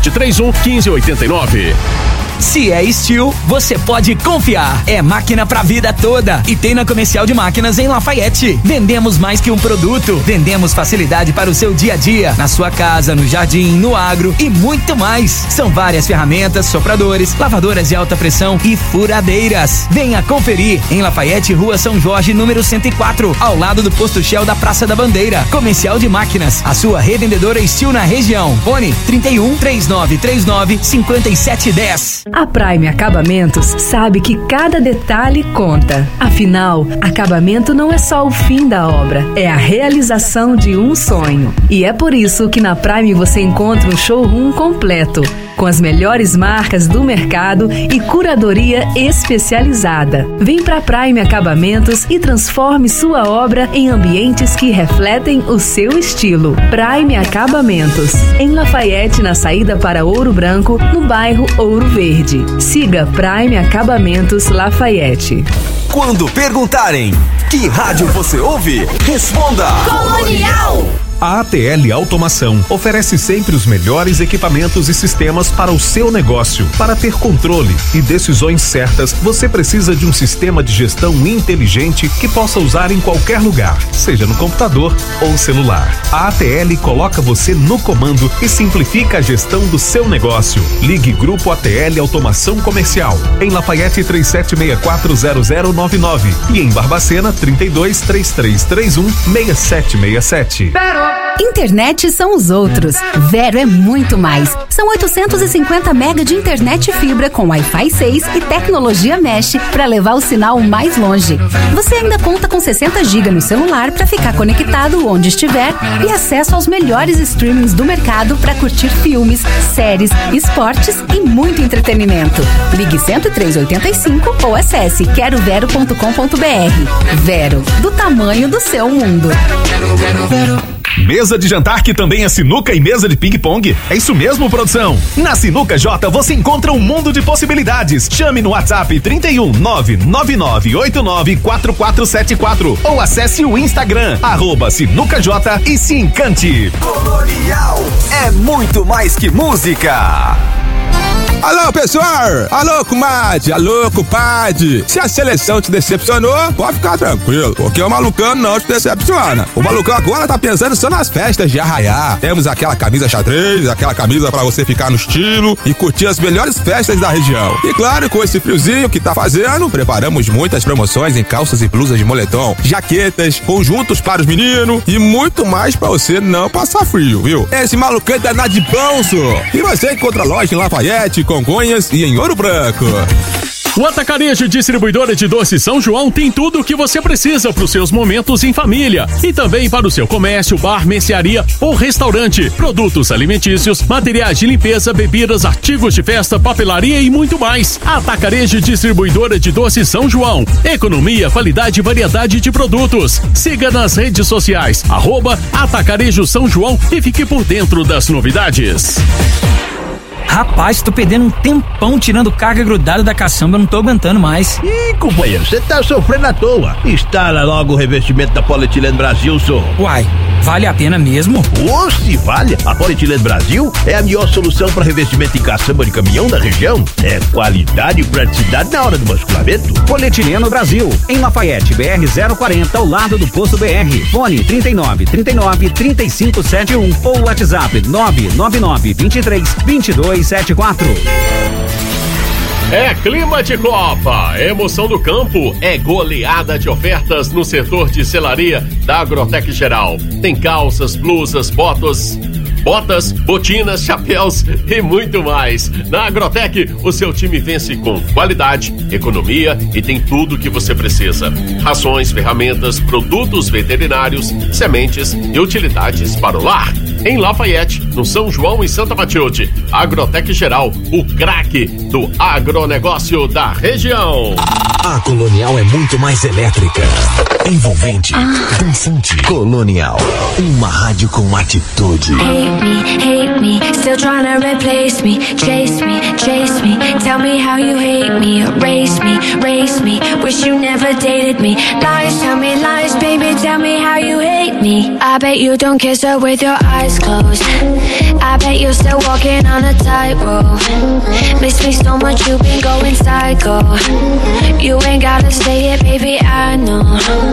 3731-1589. Se é Steel, você pode confiar. É máquina pra vida toda. E tem na Comercial de Máquinas em Lafayette. Vendemos mais que um produto. Vendemos facilidade para o seu dia a dia. Na sua casa, no jardim, no agro e muito mais. São várias ferramentas, sopradores, lavadoras de alta pressão e furadeiras. Venha conferir em Lafayette, Rua São Jorge, número 104, ao lado do posto Shell da Praça da Bandeira. Comercial de Máquinas, a sua revendedora Steel na região. Fone 31 3939 5710. A Prime Acabamentos sabe que cada detalhe conta. Afinal, acabamento não é só o fim da obra, é a realização de um sonho. E é por isso que na Prime você encontra um showroom completo, com as melhores marcas do mercado e curadoria especializada. Vem pra Prime Acabamentos e transforme sua obra em ambientes que refletem o seu estilo. Prime Acabamentos, em Lafayette, na saída para Ouro Branco, no bairro Ouro Verde. Siga Prime Acabamentos Lafayette. Quando perguntarem que rádio você ouve, responda Colonial. A ATL Automação oferece sempre os melhores equipamentos e sistemas para o seu negócio. Para ter controle e decisões certas, você precisa de um sistema de gestão inteligente que possa usar em qualquer lugar, seja no computador ou celular. A ATL coloca você no comando e simplifica a gestão do seu negócio. Ligue Grupo ATL Automação Comercial, em Lafayette 37640099 e em Barbacena 3233316767. Internet são os outros. Vero é muito mais. São 850 mega de internet fibra com Wi-Fi 6 e tecnologia Mesh para levar o sinal mais longe. Você ainda conta com 60 GB no celular para ficar conectado onde estiver e acesso aos melhores streamings do mercado para curtir filmes, séries, esportes e muito entretenimento. Ligue 10385 ou acesse querovero.com.br. Vero, do tamanho do seu mundo. Mesa de jantar que também é sinuca e mesa de ping-pong? É isso mesmo, produção? Na Sinuca J você encontra um mundo de possibilidades. Chame no WhatsApp 31 99989 4474 ou acesse o Instagram @SinucaJ e se encante. Colonial é muito mais que música. Alô, pessoal! Alô, comadre! Alô, compadre! Se a seleção te decepcionou, pode ficar tranquilo, porque o Malucão não te decepciona. O Malucão agora tá pensando só nas festas de arraiá. Temos aquela camisa xadrez, aquela camisa pra você ficar no estilo e curtir as melhores festas da região. E claro, com esse friozinho que tá fazendo, preparamos muitas promoções em calças e blusas de moletom, jaquetas, conjuntos para os meninos e muito mais pra você não passar frio, viu? Esse Malucão é danado de bom, só. E você encontra loja em Lafayette, Congonhas e em Ouro Branco. O Atacarejo Distribuidora de Doces São João tem tudo o que você precisa para os seus momentos em família e também para o seu comércio, bar, mercearia ou restaurante. Produtos alimentícios, materiais de limpeza, bebidas, artigos de festa, papelaria e muito mais. Atacarejo Distribuidora de Doces São João. Economia, qualidade e variedade de produtos. Siga nas redes sociais @Atacarejo São João e fique por dentro das novidades. Rapaz, tô perdendo um tempão tirando carga grudada da caçamba, eu não tô aguentando mais. Ih, companheiro, você tá sofrendo à toa. Instala logo o revestimento da Polietileno Brasil, senhor. Uai, vale a pena mesmo? Se vale. A Polietileno Brasil é a melhor solução para revestimento em caçamba de caminhão da região. É qualidade e praticidade na hora do basculamento. Polietileno Brasil, em Lafayette, BR 040, ao lado do posto BR. Fone 39 39 3571 ou WhatsApp 999 23 22 74. É clima de Copa, emoção do campo, é goleada de ofertas no setor de selaria da Agrotec Geral. Tem calças, blusas, botas, botas, botinas, chapéus e muito mais. Na Agrotec, o seu time vence com qualidade, economia e tem tudo o que você precisa. Rações, ferramentas, produtos veterinários, sementes e utilidades para o lar. Em Lafayette, no São João e Santa Matilde, Agrotec Geral, o craque do agronegócio da região. A Colonial é muito mais elétrica, envolvente, dançante. Colonial, uma rádio com atitude. Hate me, still trying to replace me. Chase me, tell me how you hate me. Erase me, wish you never dated me. Lies, tell me lies, baby, tell me how you hate me. I bet you don't kiss her with your eyes closed. I bet you're still walking on a tightrope. Miss me so much, you've been going psycho. You ain't gotta say it, baby, I know.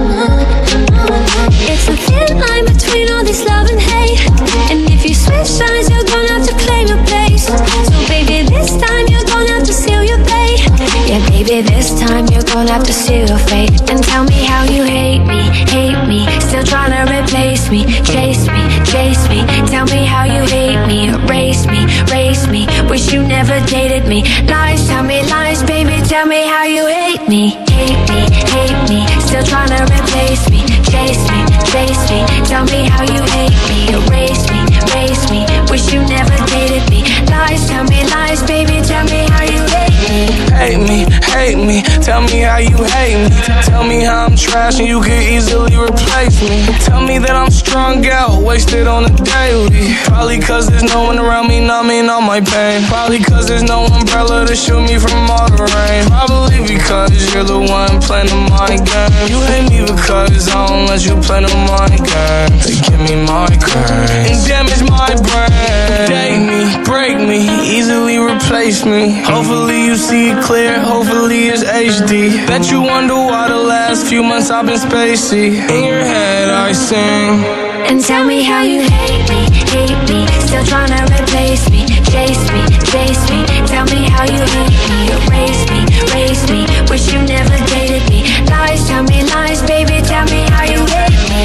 It's a thin line between all this love and hate. And if you switch sides, you're gonna have to claim your place. So baby, this time you're gonna have to seal your fate. Yeah, baby, this time you're gonna have to seal your fate. And tell me how you hate me. Still trying to replace me. Chase me, tell me how you hate me. Erase me, wish you never dated me. Lies, tell me lies, baby, tell me how you hate me. Hate me, still trying to replace me. Chase me, tell me how you hate me. Erase me, wish you never dated me. Lies, tell me lies, baby, tell me how you hate me. Hate me, tell me how you hate me. Tell me how I'm trash and you could easily replace me. Tell me that I'm strung out, wasted on a daily. Probably cause there's no one around me numbing all my pain. Probably cause there's no umbrella to shield me from all the rain. Probably because you're the one playing the money game. You hate me because I don't let you play the money game. They give me migraine and damage my brain. Date me, break me, easily replace me. Hopefully you see it clear, hopefully it's HD. Bet you wonder why the last few months I've been spacey. In your head I sing. And tell me how you hate me. Still trying to replace me. Chase me, tell me how you hate me. Erase me, wish you never dated me. Lies, tell me lies, baby, tell me how you hate me.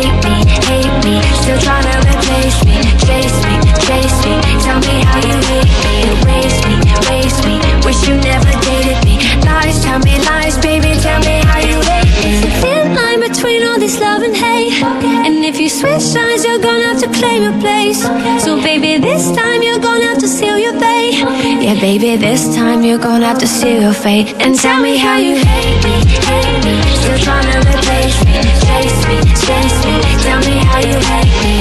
Hate me, still trying to replace me. Chase me, tell me how you hate me. Erase me, wish you never dated me. Lies, tell me lies, baby, tell me how you hate me. It's a thin line between all this love and hate. And if you switch sides, you're gonna have to claim your place. So baby, this time you're gonna have to seal your fate. Yeah, baby, this time you're gonna have to seal your fate. And tell me how you hate me. Still trying to replace me. Chase me, tell me how you hate me.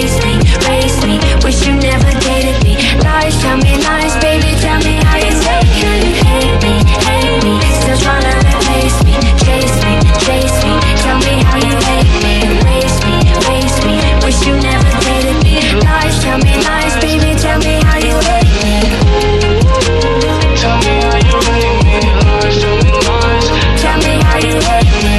Erase me, wish you never dated me. Lies, tell me lies, baby, tell me how you hate me. Still trying to replace me. Chase me, tell me how you hate me. Erase me, wish you never dated me. Lies, tell me lies, baby, tell me how you hate me. Tell me how you hate me. Lies, tell me lies, tell me how you hate me.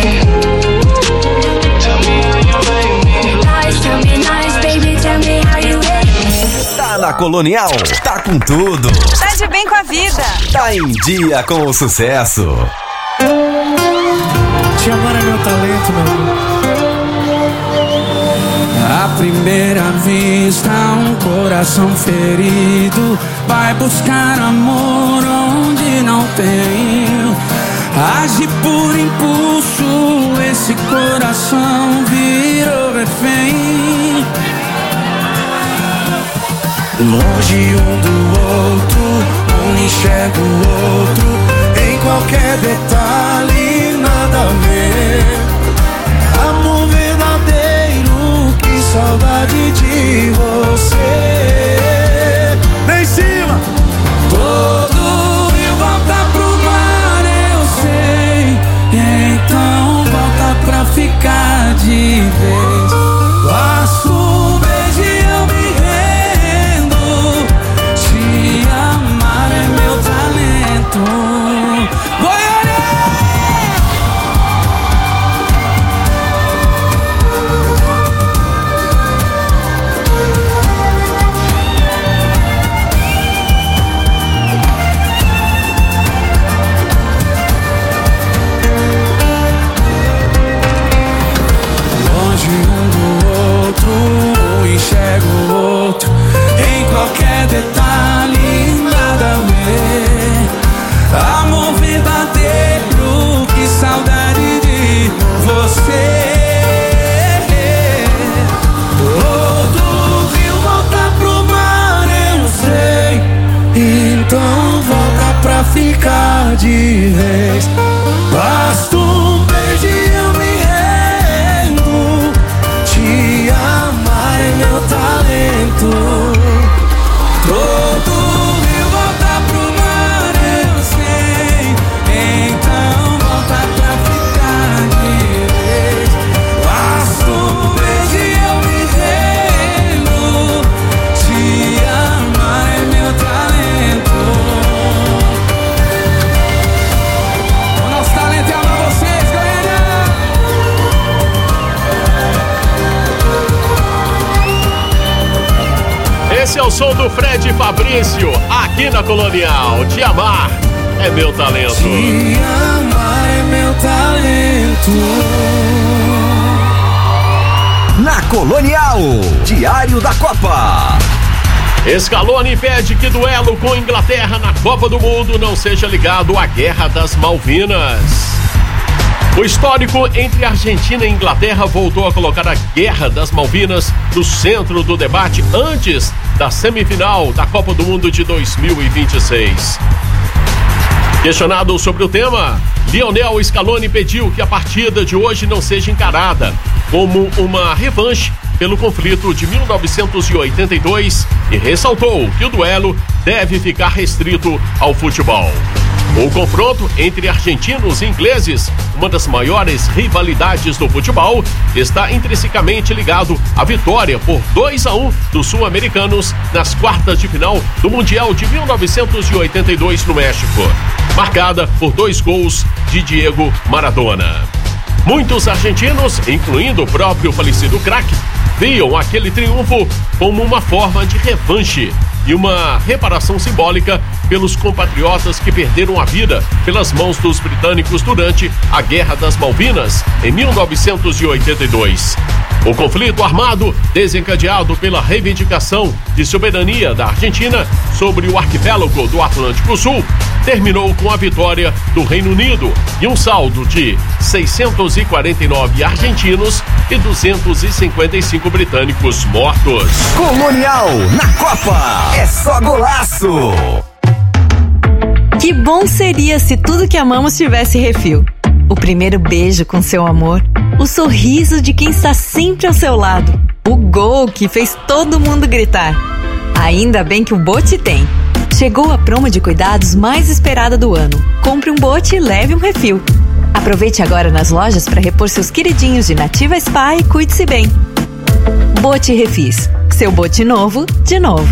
Tell me how you hate me. Lies, tell me lies, baby, tell me how you hate me. Tá na Colonial, tá com tudo. Tá de bem com a vida. Tá em dia com o sucesso. Te amar é meu talento, meu amor. À primeira vista, um coração ferido vai buscar amor onde não tem. Age por impulso, esse coração virou refém. Longe um do outro, um enxerga o outro. Em qualquer detalhe, nada a ver. Amor verdadeiro, que saudade de você. Lá em cima! Todo rio volta pro mar, eu sei. Então volta pra ficar de vez. Laço o beijo e eu me rendo. Te amar é meu talento. Goiânia! Então volta pra ficar de vez. Basta um beijo e eu me rendo. Te amar é meu talento. Todo rio volta pro mar, eu sei. Então volta pra ficar de vez. Basta um beijo e eu me rendo. Te amar é meu talento. O nosso talento é amar vocês, galera. Esse é o som do Fred Fabrício, aqui na Colonial. Te amar é meu talento. Te amar é meu talento. Na Colonial, Diário da Copa. Scaloni pede que duelo com Inglaterra na Copa do Mundo não seja ligado à Guerra das Malvinas. O histórico entre Argentina e Inglaterra voltou a colocar a Guerra das Malvinas no centro do debate antes da semifinal da Copa do Mundo de 2026. Questionado sobre o tema, Lionel Scaloni pediu que a partida de hoje não seja encarada como uma revanche pelo conflito de 1982 e ressaltou que o duelo deve ficar restrito ao futebol. O confronto entre argentinos e ingleses, uma das maiores rivalidades do futebol, está intrinsecamente ligado à vitória por 2-1 dos sul-americanos nas quartas de final do Mundial de 1982 no México, marcada por 2 gols de Diego Maradona. Muitos argentinos, incluindo o próprio falecido craque, viam aquele triunfo como uma forma de revanche e uma reparação simbólica pelos compatriotas que perderam a vida pelas mãos dos britânicos durante a Guerra das Malvinas em 1982. O conflito armado, desencadeado pela reivindicação de soberania da Argentina sobre o arquipélago do Atlântico Sul, terminou com a vitória do Reino Unido e um saldo de 649 argentinos e 255 britânicos mortos. Colonial na Copa, é só golaço! Que bom seria se tudo que amamos tivesse refil. O primeiro beijo com seu amor, o sorriso de quem está sempre ao seu lado, o gol que fez todo mundo gritar. Ainda bem que o Bote tem. Chegou a promo de cuidados mais esperada do ano. Compre um Bote e leve um refil. Aproveite agora nas lojas para repor seus queridinhos de Nativa Spa e cuide-se bem. Bote Refis. Seu bote novo, de novo.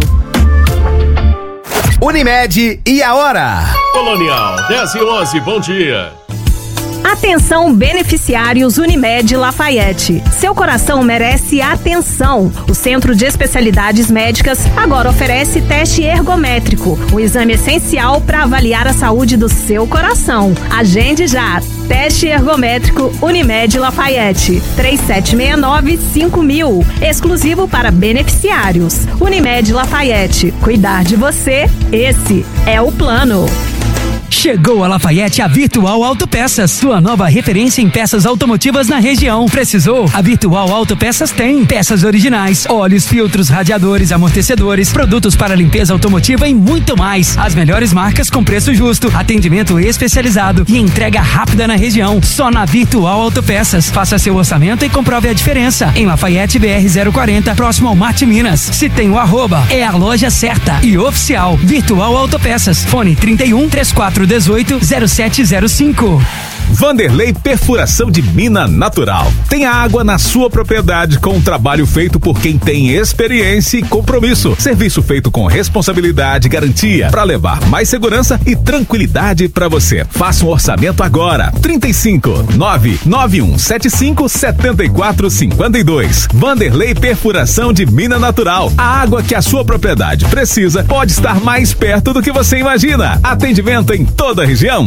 Unimed e a hora? Colonial, 10h11, bom dia. Atenção, beneficiários Unimed Lafayette. Seu coração merece atenção. O Centro de Especialidades Médicas agora oferece teste ergométrico, um exame essencial para avaliar a saúde do seu coração. Agende já. Teste ergométrico Unimed Lafayette. 3769-5000. Exclusivo para beneficiários. Unimed Lafayette. Cuidar de você, esse é o plano. Chegou a Lafayette a Virtual Autopeças, sua nova referência em peças automotivas na região. Precisou? A Virtual Autopeças tem peças originais, óleos, filtros, radiadores, amortecedores, produtos para limpeza automotiva e muito mais. As melhores marcas com preço justo, atendimento especializado e entrega rápida na região. Só na Virtual Autopeças. Faça seu orçamento e comprove a diferença. Em Lafayette BR 040, próximo ao Marte Minas. Se tem o arroba, é a loja certa e oficial. Virtual Autopeças. Fone 31 3418 0705. Vanderlei Perfuração de Mina Natural. Tem água na sua propriedade com um trabalho feito por quem tem experiência e compromisso. Serviço feito com responsabilidade e garantia para levar mais segurança e tranquilidade para você. Faça um orçamento agora. 35-99175-7452. Vanderlei Perfuração de Mina Natural. A água que a sua propriedade precisa pode estar mais perto do que você imagina. Atendimento em toda a região.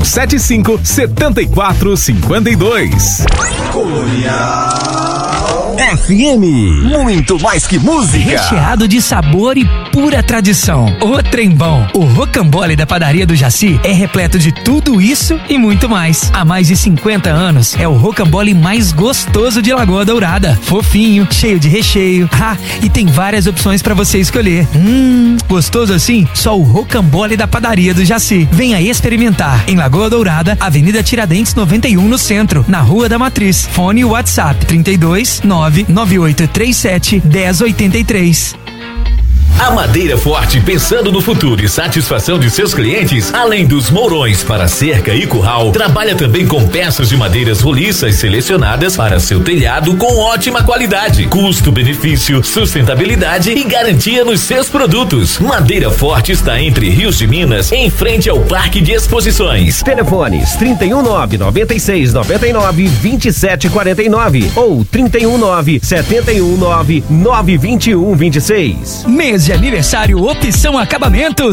35-99175-7452. Colonial. FM. Muito mais que música. Recheado de sabor e pura tradição. O trembão. O rocambole da padaria do Jaci é repleto de tudo isso e muito mais. Há mais de 50 anos, é o rocambole mais gostoso de Lagoa Dourada. Fofinho, cheio de recheio. E tem várias opções pra você escolher. Gostoso assim? Só o rocambole da padaria do Jaci. Venha experimentar. Em Lagoa Dourada, Avenida Tiradentes 91 no centro, na Rua da Matriz. Fone WhatsApp 32 99837 1083. A Madeira Forte, pensando no futuro e satisfação de seus clientes, além dos mourões para cerca e curral, trabalha também com peças de madeiras roliças selecionadas para seu telhado com ótima qualidade, custo-benefício, sustentabilidade e garantia nos seus produtos. Madeira Forte está entre Rios de Minas, em frente ao Parque de Exposições. Telefones 319-9699-2749 ou 319-719-921-26. Mês de aniversário Opção Acabamentos.